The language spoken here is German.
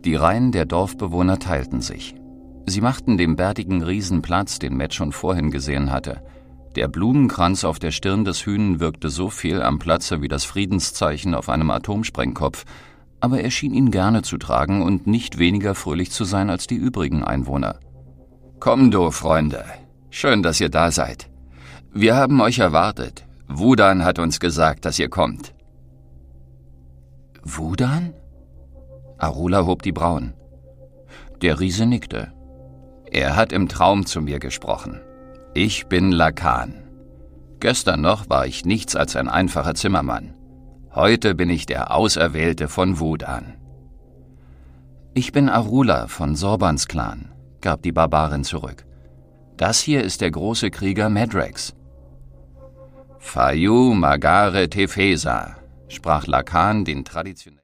Die Reihen der Dorfbewohner teilten sich. Sie machten dem bärtigen Riesen Platz, den Matt schon vorhin gesehen hatte. Der Blumenkranz auf der Stirn des Hünen wirkte so fehl am Platze wie das Friedenszeichen auf einem Atomsprengkopf, aber er schien ihn gerne zu tragen und nicht weniger fröhlich zu sein als die übrigen Einwohner. »Kommt, Freunde. Schön, dass ihr da seid. Wir haben euch erwartet. Wudan hat uns gesagt, dass ihr kommt.« »Wudan?« Arula hob die Brauen. Der Riese nickte. »Er hat im Traum zu mir gesprochen. Ich bin Lakan. Gestern noch war ich nichts als ein einfacher Zimmermann. Heute bin ich der Auserwählte von Wudan.« »Ich bin Arula von Sorbans Clan«, gab die Barbarin zurück. »Das hier ist der große Krieger Madrex.« »Fayu Magare Tefesa«, sprach Lakan den traditionellen